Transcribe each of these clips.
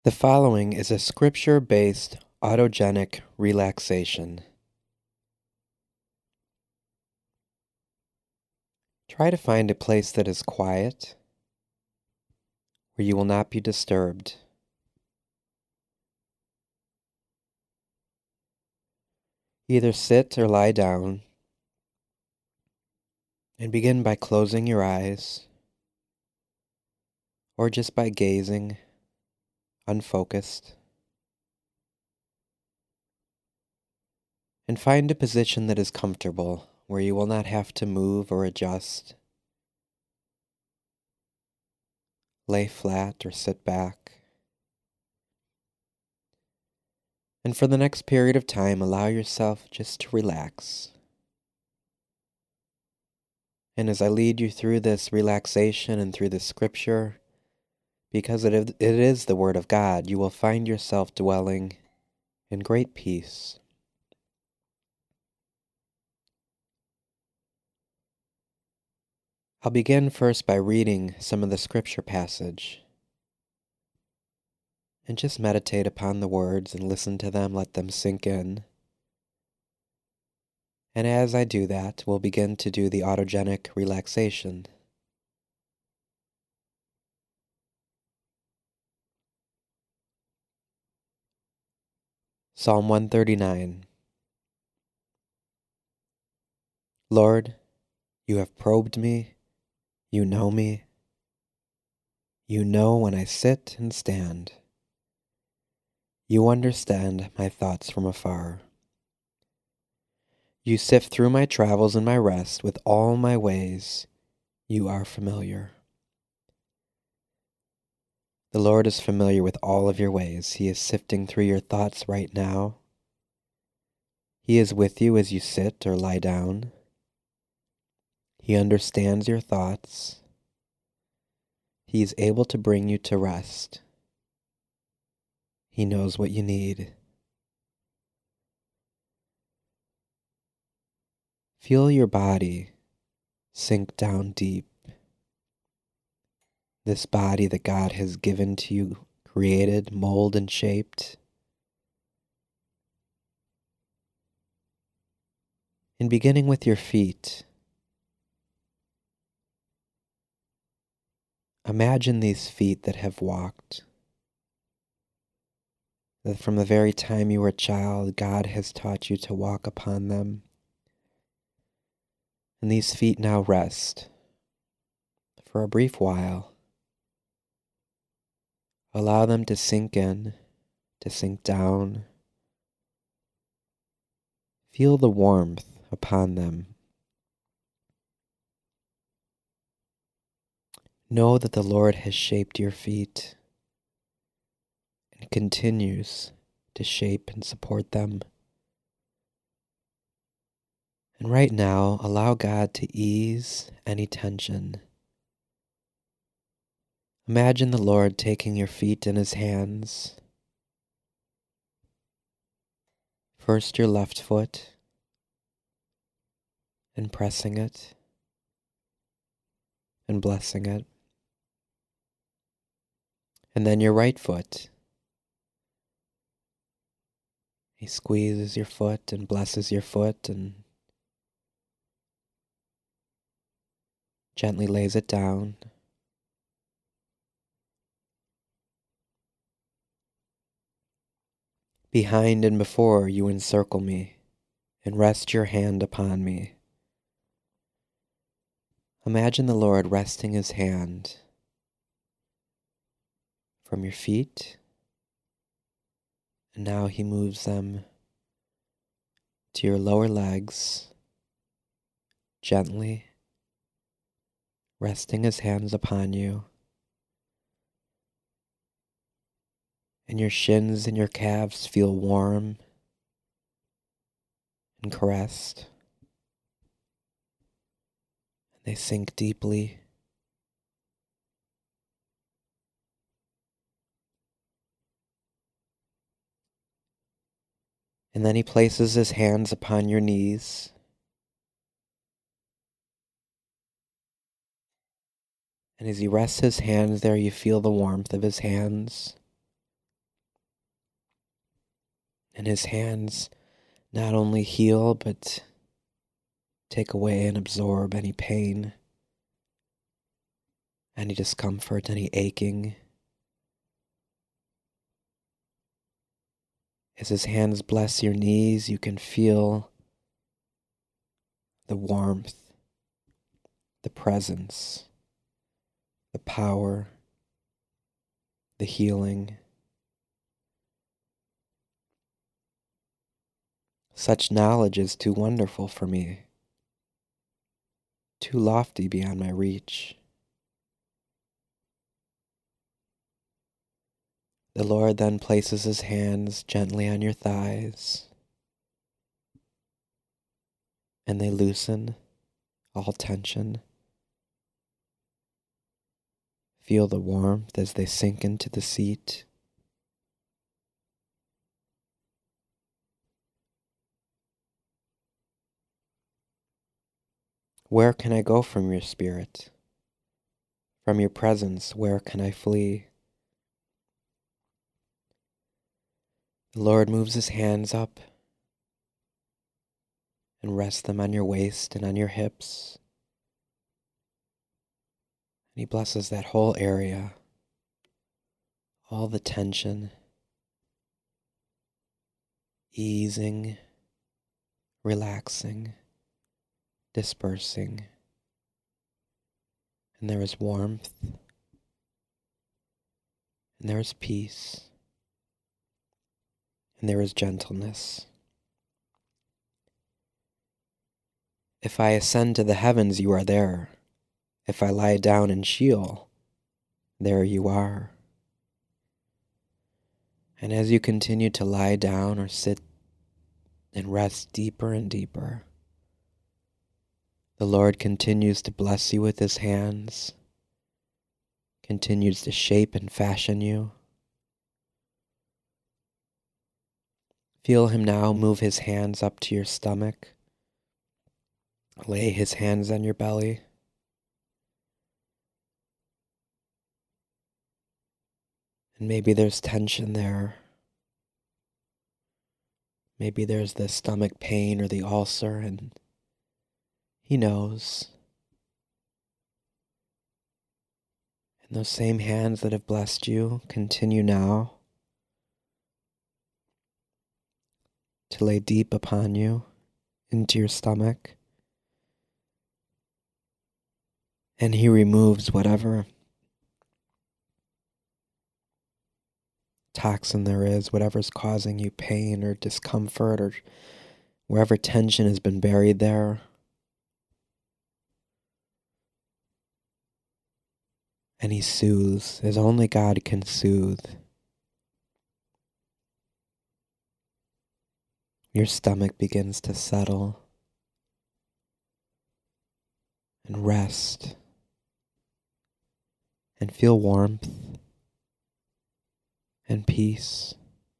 The following is a scripture-based autogenic relaxation. Try to find a place that is quiet, where you will not be disturbed. Either sit or lie down, and begin by closing your eyes, or just by gazing, unfocused. And find a position that is comfortable, where you will not have to move or adjust. Lay flat or sit back. And for the next period of time, allow yourself just to relax. And as I lead you through this relaxation and through this scripture, because it is the Word of God, you will find yourself dwelling in great peace. I'll begin first by reading some of the scripture passage. And just meditate upon the words and listen to them, let them sink in. And as I do that, we'll begin to do the autogenic relaxation. Psalm 139. Lord, you have probed me, you know me. You know when I sit and stand. You understand my thoughts from afar. You sift through my travels and my rest with all my ways. You are familiar. The Lord is familiar with all of your ways. He is sifting through your thoughts right now. He is with you as you sit or lie down. He understands your thoughts. He is able to bring you to rest. He knows what you need. Feel your body sink down deep. This body that God has given to you, created, molded, and shaped. And beginning with your feet, imagine these feet that have walked. That from the very time you were a child, God has taught you to walk upon them. And these feet now rest for a brief while. Allow them to sink in, to sink down. Feel the warmth upon them. Know that the Lord has shaped your feet and continues to shape and support them. And right now, allow God to ease any tension. Imagine the Lord taking your feet in his hands. First your left foot, and pressing it, and blessing it. And then your right foot. He squeezes your foot and blesses your foot and gently lays it down. Behind and before you encircle me and rest your hand upon me. Imagine the Lord resting his hand from your feet, and now he moves them to your lower legs, gently resting his hands upon you, and your shins and your calves feel warm and caressed. They sink deeply. And then he places his hands upon your knees. And as he rests his hands there, you feel the warmth of his hands. And his hands not only heal, but take away and absorb any pain, any discomfort, any aching. As his hands bless your knees, you can feel the warmth, the presence, the power, the healing. Such knowledge is too wonderful for me, too lofty beyond my reach. The Lord then places his hands gently on your thighs, and they loosen all tension. Feel the warmth as they sink into the seat. Where can I go from your spirit? From your presence, where can I flee? The Lord moves his hands up and rests them on your waist and on your hips. And he blesses that whole area, all the tension, easing, relaxing, dispersing. And there is warmth, and there is peace, and there is gentleness. If I ascend to the heavens, you are there. If I lie down in Sheol, there you are. And as you continue to lie down or sit and rest deeper and deeper, the Lord continues to bless you with his hands, continues to shape and fashion you. Feel him now move his hands up to your stomach, lay his hands on your belly. And maybe there's tension there. Maybe there's the stomach pain or the ulcer, and he knows. And those same hands that have blessed you continue now to lay deep upon you, into your stomach. And he removes whatever toxin there is, whatever's causing you pain or discomfort, or wherever tension has been buried there. And he soothes as only God can soothe. Your stomach begins to settle and rest and feel warmth and peace.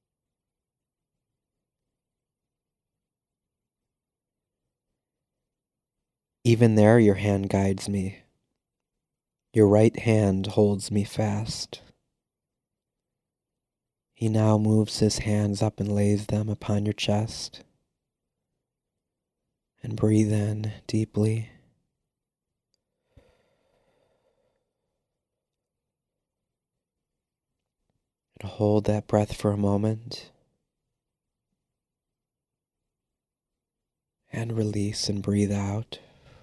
Even there, your hand guides me. Your right hand holds me fast. He now moves his hands up and lays them upon your chest. And breathe in deeply. And hold that breath for a moment. And release and breathe out.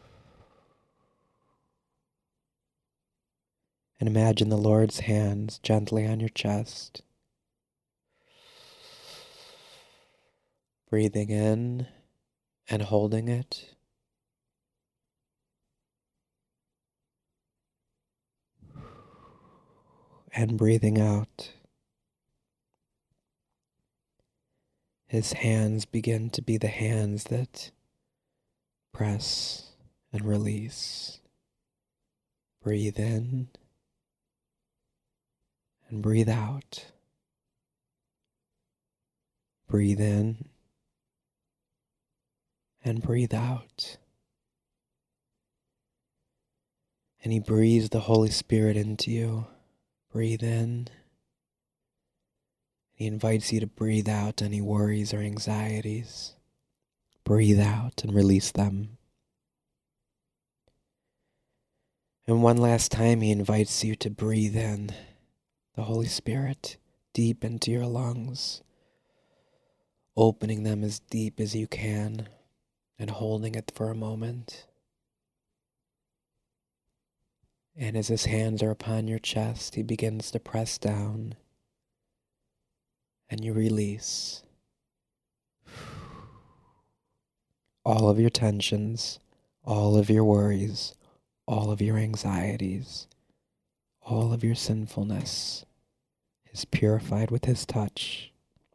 And imagine the Lord's hands gently on your chest. Breathing in and holding it. And breathing out. His hands begin to be the hands that press and release. Breathe in and breathe out. Breathe in and breathe out. And he breathes the Holy Spirit into you. Breathe in. He invites you to breathe out any worries or anxieties. Breathe out and release them. And one last time, he invites you to breathe in the Holy Spirit deep into your lungs, opening them as deep as you can and holding it for a moment. And as his hands are upon your chest, he begins to press down, and you release all of your tensions, all of your worries, all of your anxieties, all of your sinfulness is purified with his touch.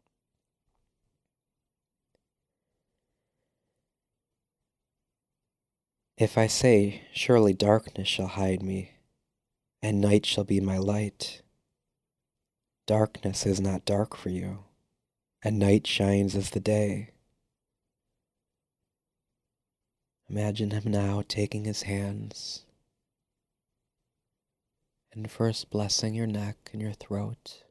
If I say, surely darkness shall hide me, and night shall be my light, darkness is not dark for you, and night shines as the day. Imagine him now taking his hands and first blessing your neck and your throat,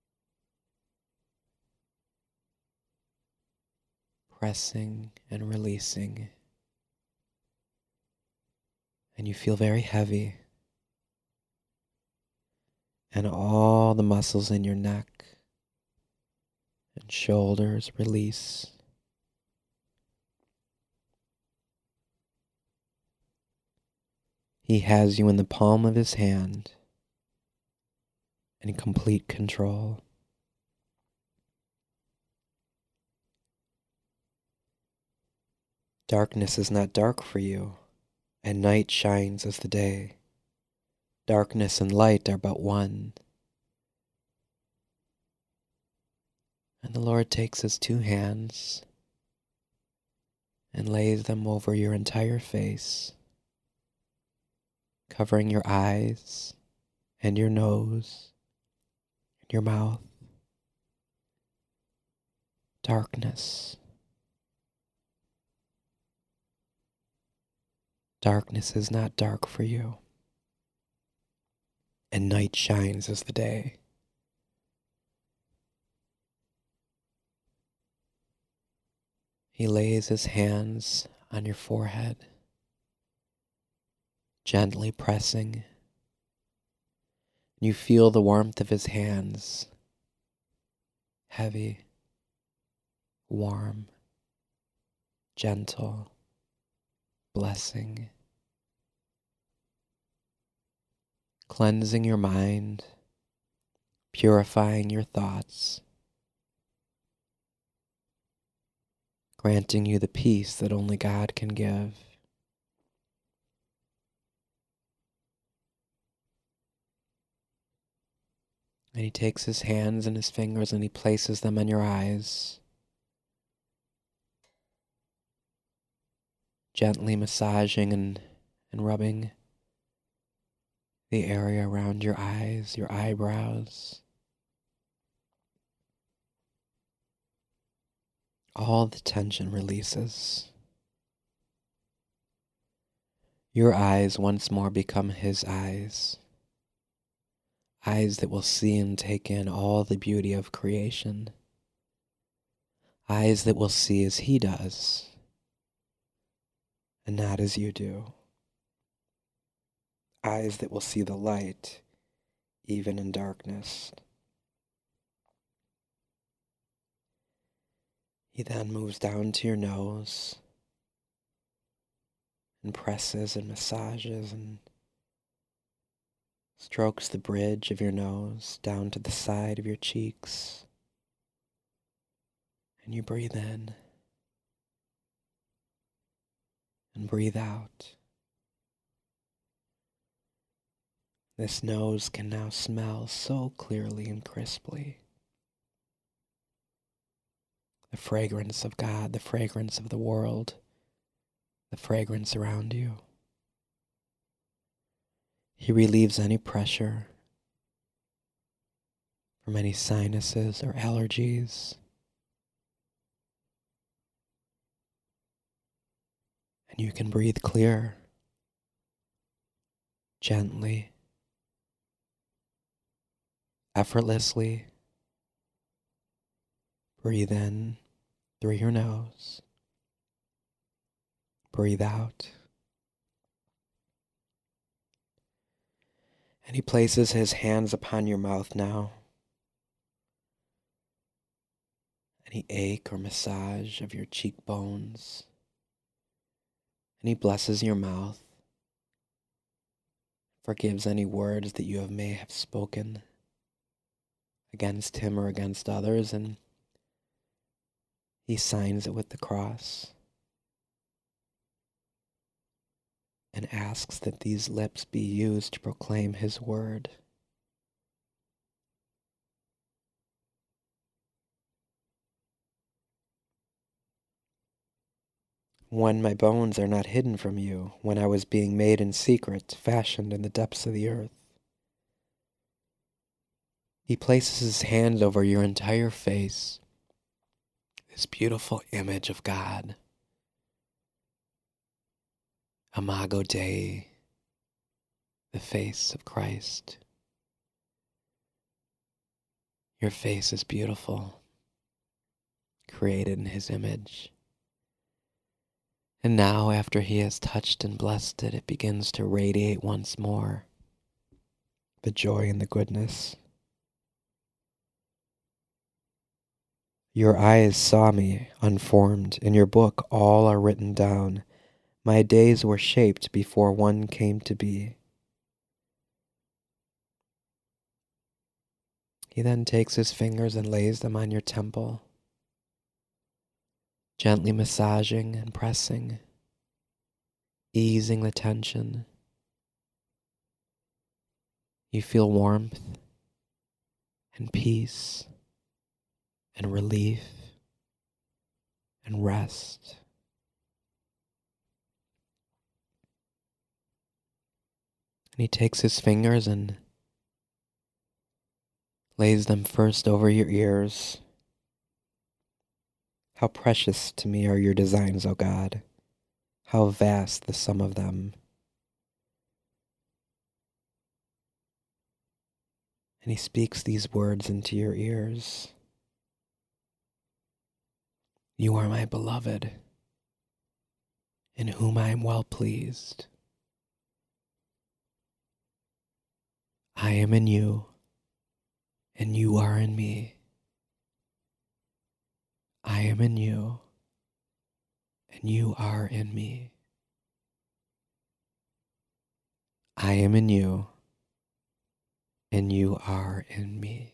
pressing and releasing, and you feel very heavy, and all the muscles in your neck and shoulders release. He has you in the palm of his hand in complete control. Darkness is not dark for you, and night shines as the day. Darkness and light are but one. And the Lord takes his two hands and lays them over your entire face, covering your eyes and your nose and your mouth. Darkness. Darkness is not dark for you, and night shines as the day. He lays his hands on your forehead, gently pressing. You feel the warmth of his hands, heavy, warm, gentle, blessing, cleansing your mind, purifying your thoughts, granting you the peace that only God can give. And he takes his hands and his fingers and he places them on your eyes, gently massaging and rubbing the area around your eyes, your eyebrows. All the tension releases. Your eyes once more become his eyes. Eyes that will see and take in all the beauty of creation. Eyes that will see as he does, and not as you do. Eyes that will see the light, even in darkness. He then moves down to your nose and presses and massages and strokes the bridge of your nose down to the side of your cheeks. And you breathe in and breathe out. This nose can now smell so clearly and crisply. The fragrance of God, the fragrance of the world, the fragrance around you. He relieves any pressure from any sinuses or allergies. And you can breathe clear, gently, effortlessly, Breathe in through your nose. Breathe out. And he places his hands upon your mouth now. Any ache or massage of your cheekbones. And he blesses your mouth. Forgives any words that you may have spoken against him or against others, and he signs it with the cross and asks that these lips be used to proclaim his word. When my bones are not hidden from you, when I was being made in secret, fashioned in the depths of the earth. He places his hand over your entire face, this beautiful image of God. Imago Dei, the face of Christ. Your face is beautiful, created in his image. And now, after he has touched and blessed it, it begins to radiate once more. The joy and the goodness. Your eyes saw me, unformed. In your book all are written down. My days were shaped before one came to be. He then takes his fingers and lays them on your temple, gently massaging and pressing, easing the tension. You feel warmth and peace and relief and rest. And he takes his fingers and lays them first over your ears. How precious to me are your designs, O God. How vast the sum of them. And he speaks these words into your ears. You are my beloved, in whom I am well pleased. I am in you, and you are in me. I am in you, and you are in me. I am in you, and you are in me.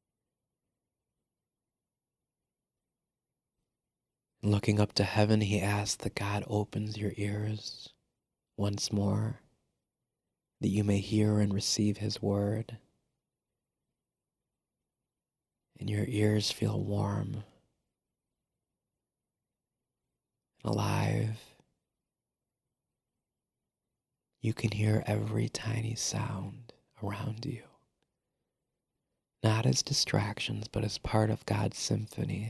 Looking up to heaven, he asks that God opens your ears once more, that you may hear and receive his word. And your ears feel warm and alive. You can hear every tiny sound around you, not as distractions, but as part of God's symphony.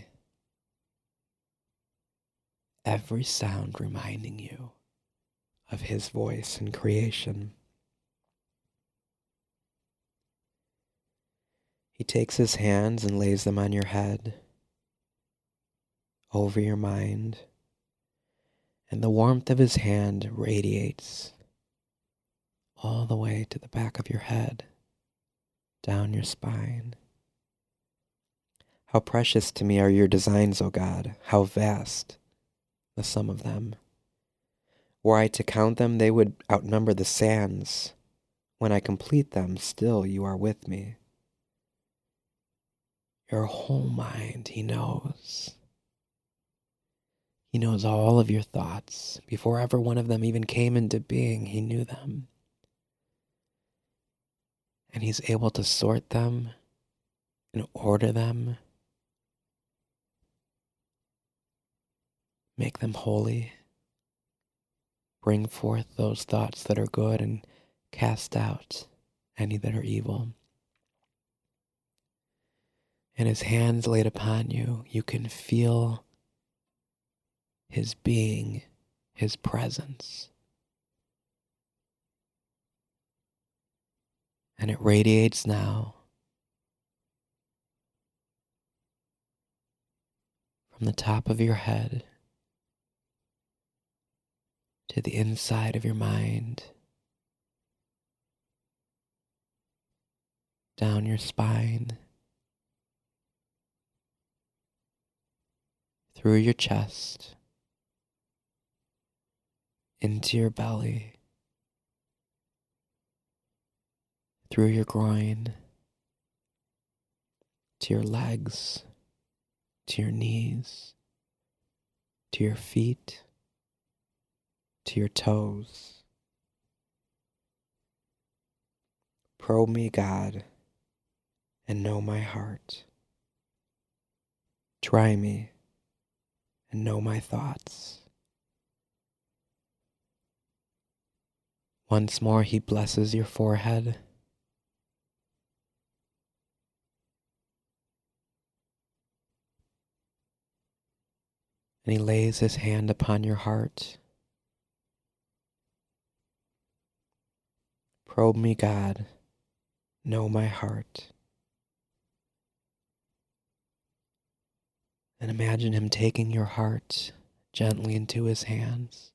Every sound reminding you of his voice in creation. He takes his hands and lays them on your head, over your mind, and the warmth of his hand radiates all the way to the back of your head, down your spine. How precious to me are your designs, O God, how vast the sum of them. Were I to count them, they would outnumber the sands. When I complete them, still you are with me. Your whole mind, he knows. He knows all of your thoughts. Before ever one of them even came into being, he knew them. And he's able to sort them and order them, make them holy, bring forth those thoughts that are good and cast out any that are evil. And his hands laid upon you, you can feel his being, his presence. And it radiates now. from the top of your head to the inside of your mind, down your spine, through your chest, into your belly, through your groin, to your legs, to your knees, to your feet, to your toes. Probe me, God, and know my heart. Try me and know my thoughts. Once more he blesses your forehead. And he lays his hand upon your heart. Probe me, God, know my heart. And imagine him taking your heart gently into his hands.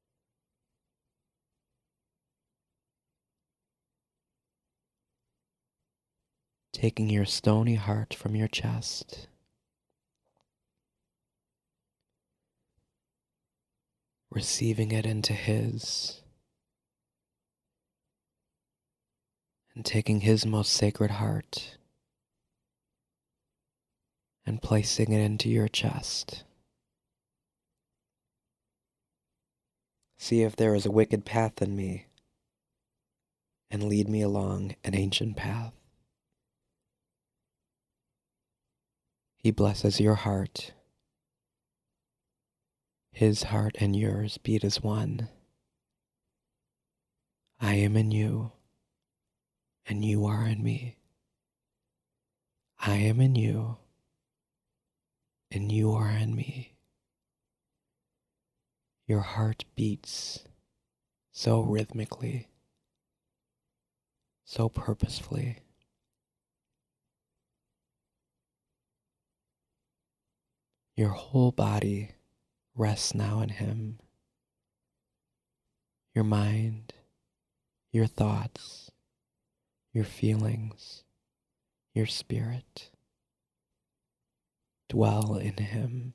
Taking your stony heart from your chest. Receiving it into his. And taking his most sacred heart and placing it into your chest. See if there is a wicked path in me, and lead me along an ancient path. He blesses your heart. His heart and yours beat as one. I am in you, and you are in me. I am in you, and you are in me. Your heart beats so rhythmically, so purposefully. Your whole body rests now in him. Your mind, your thoughts, your feelings, your spirit dwell in him.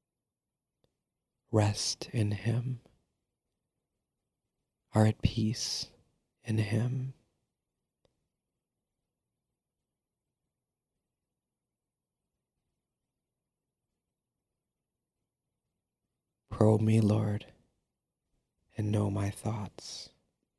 Rest in him. Are at peace in him. Probe me, Lord, and know my thoughts.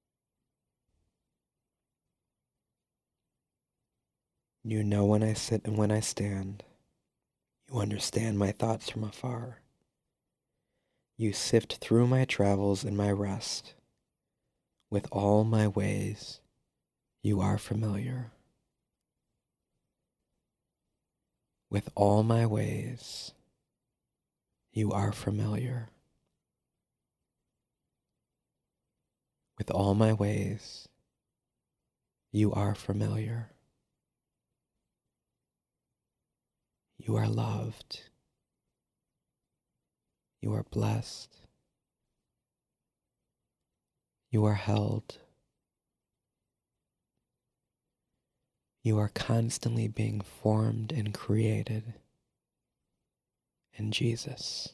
You know when I sit and when I stand. You understand my thoughts from afar. You sift through my travels and my rest. With all my ways, you are familiar. With all my ways, you are familiar. With all my ways, you are familiar. You are loved. You are blessed. You are held. You are constantly being formed and created in Jesus.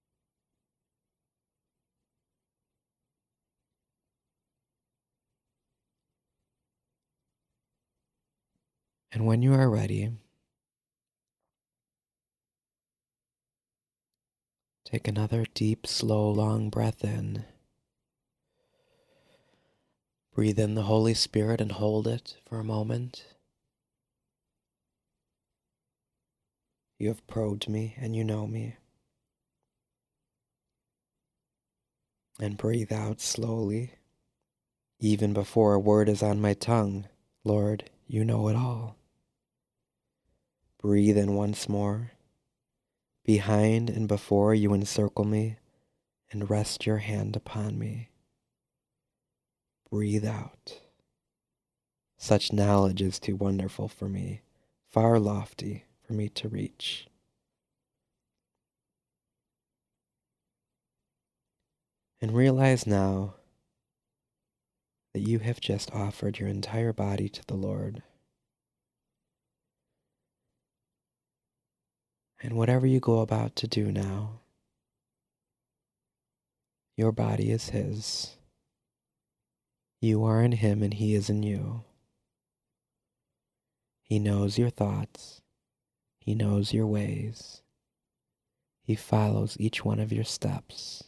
And when you are ready, take another deep, slow, long breath in. Breathe in the Holy Spirit and hold it for a moment. You have probed me and you know me. And breathe out slowly. Even before a word is on my tongue, Lord, you know it all. Breathe in once more. Behind and before you encircle me and rest your hand upon me. Breathe out. Such knowledge is too wonderful for me, far lofty for me to reach. And realize now that you have just offered your entire body to the Lord. And whatever you go about to do now, your body is His. You are in Him and He is in you. He knows your thoughts. He knows your ways. He follows each one of your steps.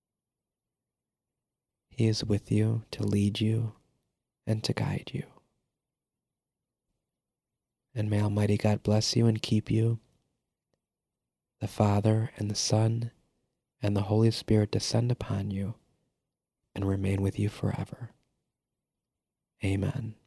He is with you to lead you and to guide you. And may Almighty God bless you and keep you. The Father and the Son and the Holy Spirit descend upon you and remain with you forever. Amen.